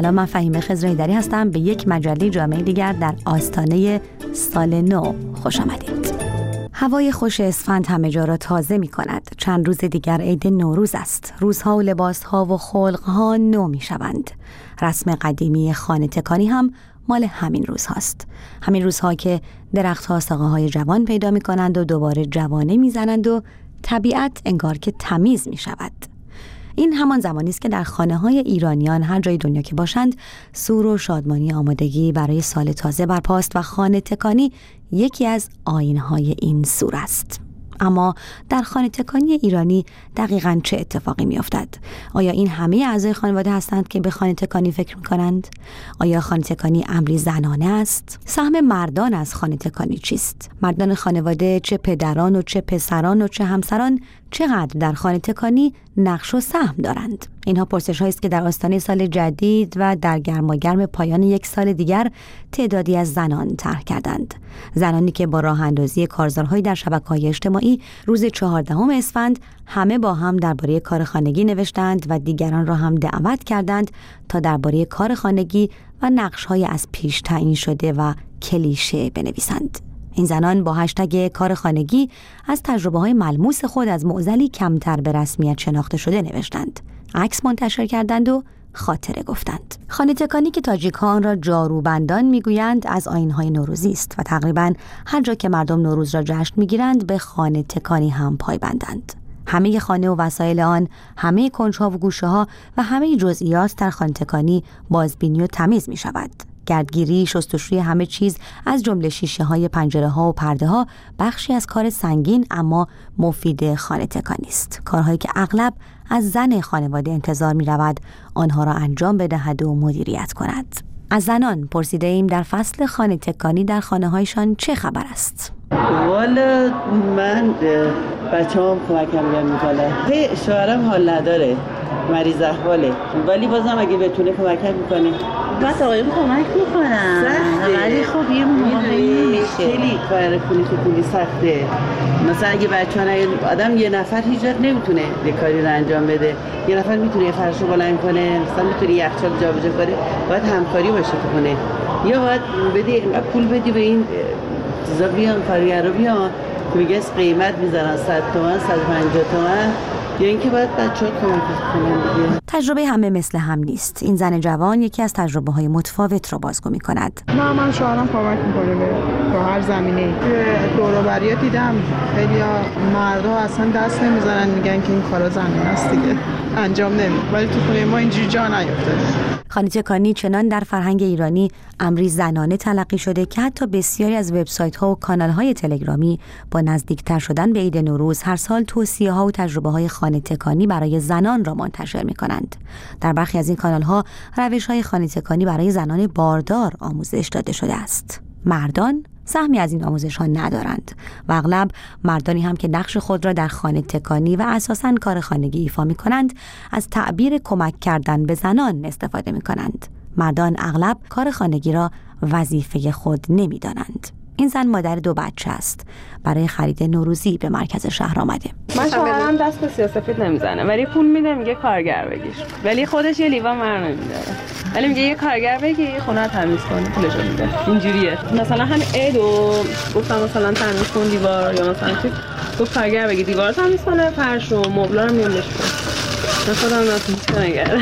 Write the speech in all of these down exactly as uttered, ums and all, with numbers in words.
سلام، من فهیمه خضرایی‌دری هستم. به یک مجله جامعه دیگر در آستانه سال نو خوش آمدید. هوای خوش اسفند همه جا را تازه می کند. چند روز دیگر عید نوروز است. روزها و لباسها و خلقها نو می شوند. رسم قدیمی خانه تکانی هم مال همین روز هاست. همین روزها که درختها ساقه‌های جوان پیدا می کنند و دوباره جوانه می زنند و طبیعت انگار که تمیز می شود. این همان زمانی است که در خانه‌های ایرانیان هر جای دنیا که باشند سور و شادمانی آمادگی برای سال تازه برپاست و خانه تکانی یکی از آیین‌های این سور است. اما در خانه تکانی ایرانی دقیقاً چه اتفاقی می‌افتد؟ آیا این همه اعضای خانواده هستند که به خانه تکانی فکر می‌کنند؟ آیا خانه تکانی امری زنانه است؟ سهم مردان از خانه تکانی چیست؟ مردان خانواده، چه پدران و چه پسران و چه همسران، چقدر در خانه تکانی نقش و سهم دارند؟ اینها پرسش‌هایی است که در آستانه سال جدید و در گرماگرم پایان یک سال دیگر تعدادی از زنان طرح کردند. زنانی که با راه اندازی کارزارهایی در شبکه‌های اجتماعی روز چهاردهم اسفند همه با هم درباره کار خانگی نوشتند و دیگران را هم دعوت کردند تا درباره کار خانگی و نقش‌های از پیش تعیین شده و کلیشه بنویسند. این زنان با هشتگ کار خانگی از تجربه‌های ملموس خود از معضلی کمتر به رسمیت شناخته شده نوشتند، عکس منتشر کردند و خاطره گفتند. خانه تکانی که تاجیک‌ها را جاروبندان میگویند از آیین‌های نوروزی است و تقریباً هر جا که مردم نوروز را جشن میگیرند به خانه تکانی هم پایبندند. همه خانه و وسایل آن، همه کنج‌ها و گوشه‌ها و همه جزئیات در خانه تکانی بازبینی و تمیز می‌شود. گردگیری، شستشوی همه چیز از جمله شیشه‌های پنجره‌ها و پرده‌ها بخشی از کار سنگین اما مفید خانه تکانی است. کارهایی که اغلب از زن خانواده انتظار می‌رود آنها را انجام بدهد و مدیریت کند. از زنان پرسیده ایم در فصل خانه تکانی در خانه‌هایشان چه خبر است؟ والا من بچه‌ام کمکم می‌کنه. هی شوهرم حال نداره، مریض احواله، ولی بازم اگه بتونه کمکم می‌کنه. بس آقایون کمک میکنن ولی خب یه موقعی میشه خیلی کار خونه تکونی سخته. مثلا اگه بچه‌ها آدم یه نفر هیچ وقت نمیتونه یه کاری رو انجام بده. یه نفر میتونه یه فرش رو بلند کنه، مثلا میتونه یخچال جابجا کنه، باید همکاری باشه تو خونه. یا باید بدی پول بدی به این چیزا بیان کارگرا بیان که میگه قیمت میذارن صد تومن صد و پنجاه تومن، یا اینکه باید بچه‌ها کمک کنن. تجربه همه مثل هم نیست. این زن جوان یکی از تجربه‌های متفاوت را بازگو می‌کند. نه، من شوهرم کمک می‌کنه به تو هر زمینه‌ای. دور و بری‌ها دیدم خیلی‌ها مردها اصلا دست نمی‌زنن، میگن که این کارا زنانه است دیگه، انجام نمیدن. ولی تو خونه ما اینجوری جا نیافتاده. خانه تکانی چنان در فرهنگ ایرانی امری زنانه تلقی شده که حتی بسیاری از وبسایت‌ها و کانال‌های تلگرامی با نزدیکتر شدن به عید نوروز هر سال توصیه‌ها و تجربه‌های خانه تکانی برای زنان را منتشر می‌کنند. در برخی از این کانال‌ها روش‌های خانه تکانی برای زنان باردار آموزش داده شده است. مردان سهمی از این آموزش‌ها ندارند و اغلب مردانی هم که نقش خود را در خانه تکانی و اساساً کار خانگی ایفا می‌کنند از تعبیر کمک کردن به زنان استفاده می‌کنند. مردان اغلب کار خانگی را وظیفه خود نمی‌دانند. این زن مادر دو بچه است. برای خرید نوروزی به مرکز شهر آمده. من شوهرم دست به سیاه‌سفید نمیزنه، ولی پول میده میگه کارگر بگیر، ولی خودش یه لیوان مر نمیده، ولی میگه یه کارگر بگیر خونه رو تمیز کنه، پولشو میده. اینجوریه. مثلا همین عیدو گفتم مثلا تمیز کن دیوار، یا مثلا چیز گفت کارگر بگیر دیوار تمیز کنه، فرش و مبلا رو میام بشونه. من خودم نتونستم نگردم.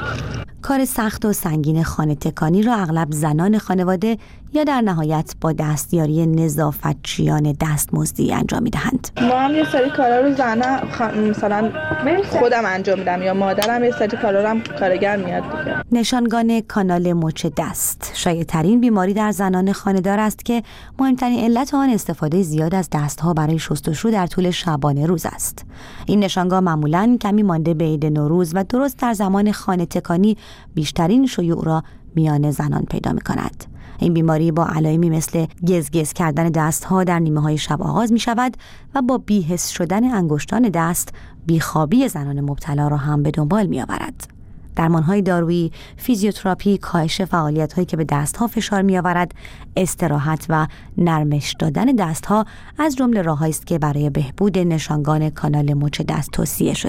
کار سخت و سنگین خانه تکانی را اغلب زنان خانواده یا در نهایت با دستیاری نظافتچیان دستمزدی انجام می‌دهند. ما هم یه سری کارا رو زنه خ... مثلا خودم انجام میدم یا مادرم یه سری کارا رو هم کارگر میاد دیگه. نشانگان کانال مچ دست شایع‌ترین بیماری در زنان خانه‌دار است که مهمترین علت آن استفاده زیاد از دست‌ها برای شستشو در طول شبانه روز است. این نشانگاه معمولاً کمی مانده به عید نوروز و درست در زمان خانه تکانی بیشترین شیوع را میان زنان پیدا می‌کند. این بیماری با علائمی مثل گزگز کردن دست‌ها در نیمه‌های شب آغاز می‌شود و با بی‌حس شدن انگشتان دست بیخوابی زنان مبتلا را هم به دنبال می‌آورد. درمان‌های دارویی، فیزیوتراپی، کاهش فعالیت‌هایی که به دست‌ها فشار می‌آورد، استراحت و نرمش دادن دست‌ها از جمله راه‌هایی است که برای بهبود نشانگان کانال مچ دست توصیه شده.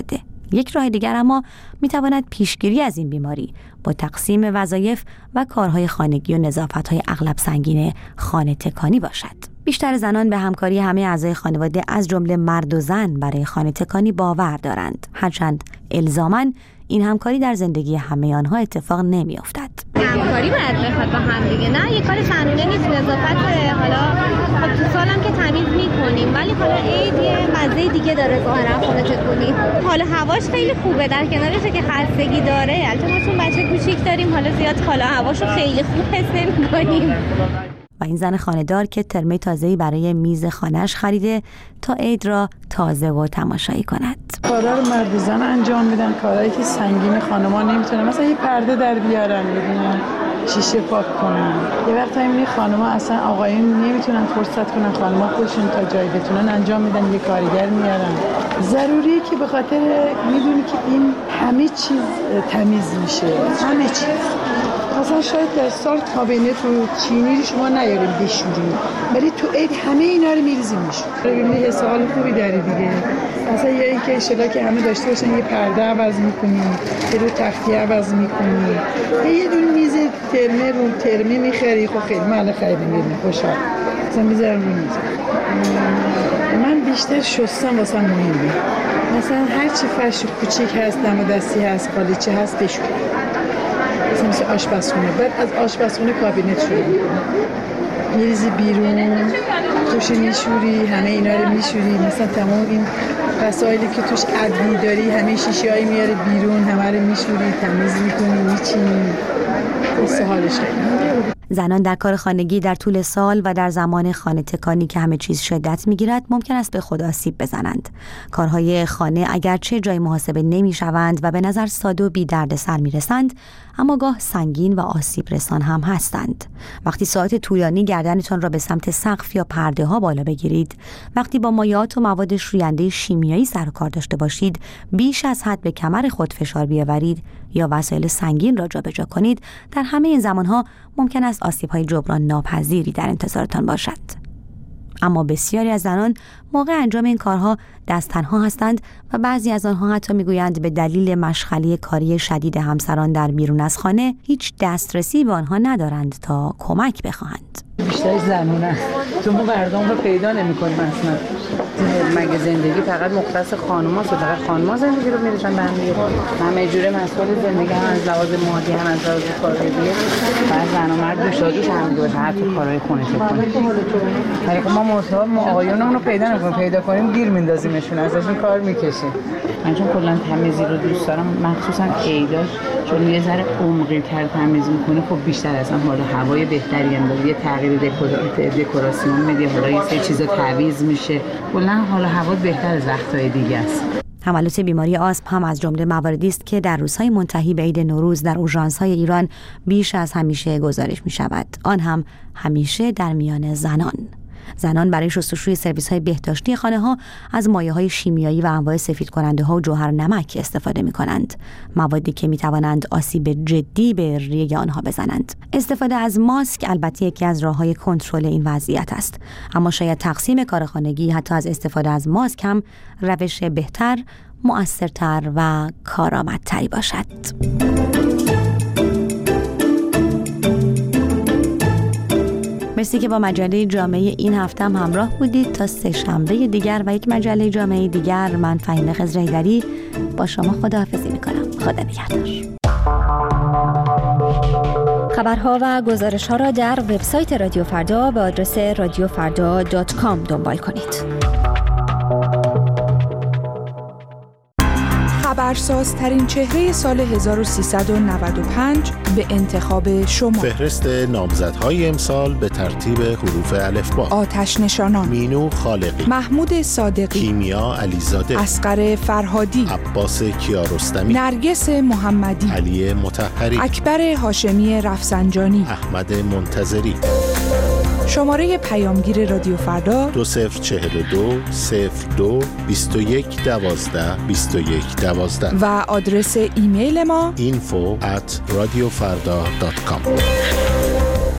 یک راه دیگر اما میتواند پیشگیری از این بیماری با تقسیم وظایف و کارهای خانگی و نظافت‌های اغلب سنگین خانه تکانی باشد. بیشتر زنان به همکاری همه اعضای خانواده از جمله مرد و زن برای خانه تکانی باور دارند، هرچند الزاماً این همکاری در زندگی همه آنها اتفاق نمی‌افتد. همکاری باید بخواد با هم دیگه، نه یه کار زنونه نیست، نظافت. حالا خب تو سالم که تمیز میکنیم، ولی حالا عید یه مزه دیگه داره ظاهرا خونه تکونی. حالا هواش خیلی خوبه، در کنارش که خستگی داره. البته ما چون بچه کوچیک داریم، حالا زیاد حالا هواشو خیلی خوب حس نمی‌کنیم. و این زن خانه‌دار که ترمه تازه‌ای برای میز خانه‌اش خریده تا عید را تازه و تماشایی کند. کارا رو مرد و زن انجام میدن، کارهایی که سنگین خانم‌ها نمیتونن، مثلا یه پرده در بیارن، بدونن شیشه پاک کنن. یه وقتایی میبینی خانم‌ها اصلا آقایون نمیتونن فرصت کنن، خانم‌ها خودشون تا جایی بتونن انجام میدن، یه کارگر میارن. ضروریه که به خاطر میدونی که این همه چیز تمیز میشه، همه چیز. مثلا شاید در سال کابینت و چینی رو شما نیاریم بشوریم، ولی تو عید همه اینا رو میریزیم میشون. ببینید حس حال خوبی داره دیگه. مثلا یه اینکه اشتلا که همه داشته باشن، یه پرده عوض میکنیم، یه رو تختی عوض میکنیم، یه دونه میز ترمه رو ترمه میخری. خب خیلی مال خیلی میریم خوشحال مثلا میذارم رو میز. من بیشتر شستم واسه مهمه، مثلا هر چی فرش کوچیک هست، دم دستی هست، قالیچه هست، بشور. مثل آشپزخونه، بعد از آشپزخونه کابینت شروع می‌کنی، میریزی بیرون، توش میشوری، همه اینا رو میشوری. مثلا تمام این وسایلی که توش ادویه داری، همه شیشه‌ای میاره بیرون، همه رو میشوری، تمیز میکنی، میچینی. حس حالش خیلی. زنان در کار خانگی در طول سال و در زمان خانه تکانی که همه چیز شدت میگیرد ممکن است به خود آسیب بزنند. کارهای خانه اگرچه جای محاسبه نمیشوند و به نظر ساده و بی درد سر میرسند، اما گاه سنگین و آسیب رسان هم هستند. وقتی ساعت طولانی گردنتان را به سمت سقف یا پرده ها بالا بگیرید، وقتی با مایعات و مواد شوینده شیمیایی سر و کار داشته باشید، بیش از حد به کمر خود فشار بیاورید یا وسایل سنگین را جابجا کنید، در همه این زمانها ممکن است آسیب‌های جبران ناپذیری در انتظارتان باشد. اما بسیاری از زنان موقع انجام این کارها دست تنها هستند و بعضی از آنها حتی میگویند به دلیل مشغله کاری شدید همسران در بیرون از خانه هیچ دسترسی به آنها ندارند تا کمک بخواهند. بیشتر زنونه تو ما مردم رو پیدا نمی‌کنیم اصلا. مگه زندگی فقط مختص خانوماست؟ فقط خانوما زندگی رو می‌ریزن به هم دیگه. همه جوره مسئول زندگی، هم از لحاظ مادی، هم از لحاظ کاری دیگه. بعد زن و مرد دوشادوش هم دیگه حتی کارهای خونه کنن. ولی ما مصاحب ما آقایونمون رو پیدا نمی‌کنیم، پیدا کنیم گیر میندازیمشون، ازشون کار می‌کشیم. من چون کلا تمیزی رو دوست دارم، مخصوصا عیداش چون یه ذره عمقی‌تر تمیز می‌کنه، خب بیشتر از هم حال هوای بهتری هم داره، یه تغییر دکوراسیون میده، حالا یه سری چیزا تعویض میشه، کلا حال هوا بهتر از وقت‌های دیگه است. حملات بیماری آسم هم از جمله مواردی است که در روزهای منتهی به عید نوروز در اورژانس‌های ایران بیش از همیشه گزارش می‌شود، آن هم همیشه در میان زنان. زنان برای شستشوی سرویس‌های بهداشتی خانه‌ها از مایع‌های شیمیایی و انواع سفید کننده‌ها و جوهر نمک استفاده می‌کنند، موادی که می‌توانند آسیب جدی به ریه آنها بزنند. استفاده از ماسک البته یکی از راه‌های کنترل این وضعیت است، اما شاید تقسیم کار خانگی حتی از استفاده از ماسک هم روش بهتر، مؤثرتر و کارآمدتری باشد. مرسی که با مجله جامعه این هفته هم همراه بودید. تا سه شنبه دیگر و یک مجله جامعه دیگر، من فهیمه خضرحیدری با شما خداحافظی میکنم. خدا نگهدار. خبرها و گزارش‌ها را در وبسایت رادیو فردا به آدرس رادیو فردا دات کام دنبال کنید. خبرسازترین چهره سال هزار و سیصد و نود و پنج به انتخاب شما. فهرست نامزدهای امسال به ترتیب حروف الفبا: آتش نشانان، مینو خالقی، محمود صادقی، کیمیا علیزاده، اصغر فرهادی، عباس کیارستمی، نرگس محمدی، علی مطهری، اکبر هاشمی رفسنجانی، احمد منتظری. شماره پیامگیر رادیو فردا دو صفر چهل و دو صفر دو بیست و یک دوازده بیست و یک دوازده و آدرس ایمیل ما اینفو ات رادیو فردا دات کام.